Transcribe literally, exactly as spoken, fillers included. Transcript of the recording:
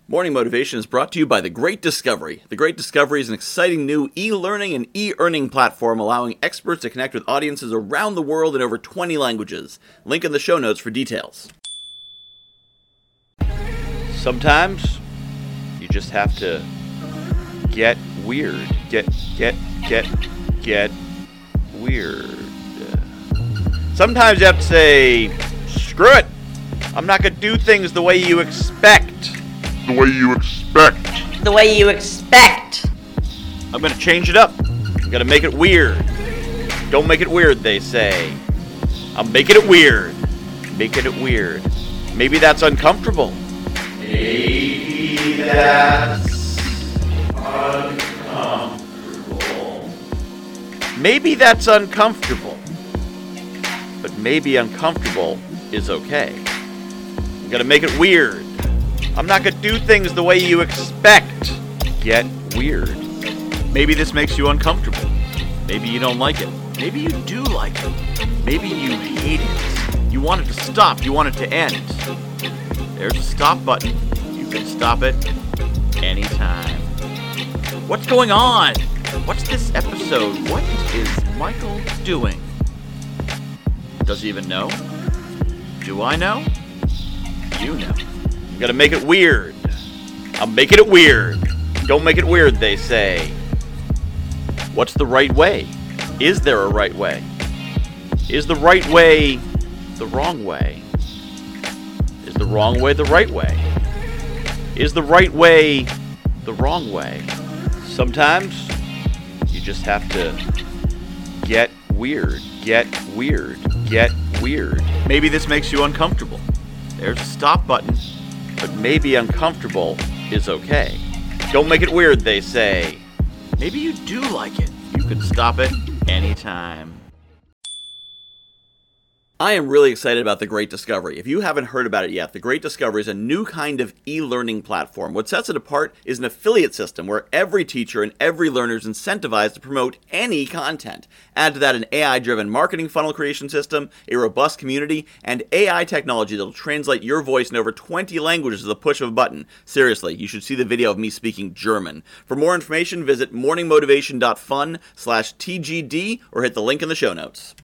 Morning Motivation is brought to you by The Great Discovery. The Great Discovery is an exciting new e-learning and e-earning platform allowing experts to connect with audiences around the world in over twenty languages. Link in the show notes for details. Sometimes you just have to get weird. Get, get, get, get weird. Sometimes you have to say, screw it. I'm not going to do things the way you expect. The way you expect. The way you expect. I'm going to change it up. I'm going to make it weird. Don't make it weird, they say. I'm making it weird. Making it weird. Maybe that's uncomfortable. Maybe that's uncomfortable. Maybe that's uncomfortable. But maybe uncomfortable is okay. I'm going to make it weird. I'm not going to do things the way you expect. Get weird. Maybe this makes you uncomfortable. Maybe you don't like it. Maybe you do like it. Maybe you hate it. You want it to stop. You want it to end. There's a stop button. You can stop it anytime. What's going on? What's this episode? What is Michael doing? Does he even know? Do I know? You know. I'm gonna make it weird. I'm making it weird. Don't make it weird, they say. What's the right way? Is there a right way? Is the right way the wrong way? Is the wrong way the right way? Is the right way the wrong way? Sometimes you just have to get weird. Get weird. Get weird. Maybe this makes you uncomfortable. There's a stop button. But maybe uncomfortable is okay. Don't make it weird, they say. Maybe you do like it. You can stop it anytime. I am really excited about The Great Discovery. If you haven't heard about it yet, The Great Discovery is a new kind of e-learning platform. What sets it apart is an affiliate system where every teacher and every learner is incentivized to promote any content. Add to that an A I-driven marketing funnel creation system, a robust community, and A I technology that will translate your voice in over twenty languages with the push of a button. Seriously, you should see the video of me speaking German. For more information, visit morningmotivation.fun slash TGD or hit the link in the show notes.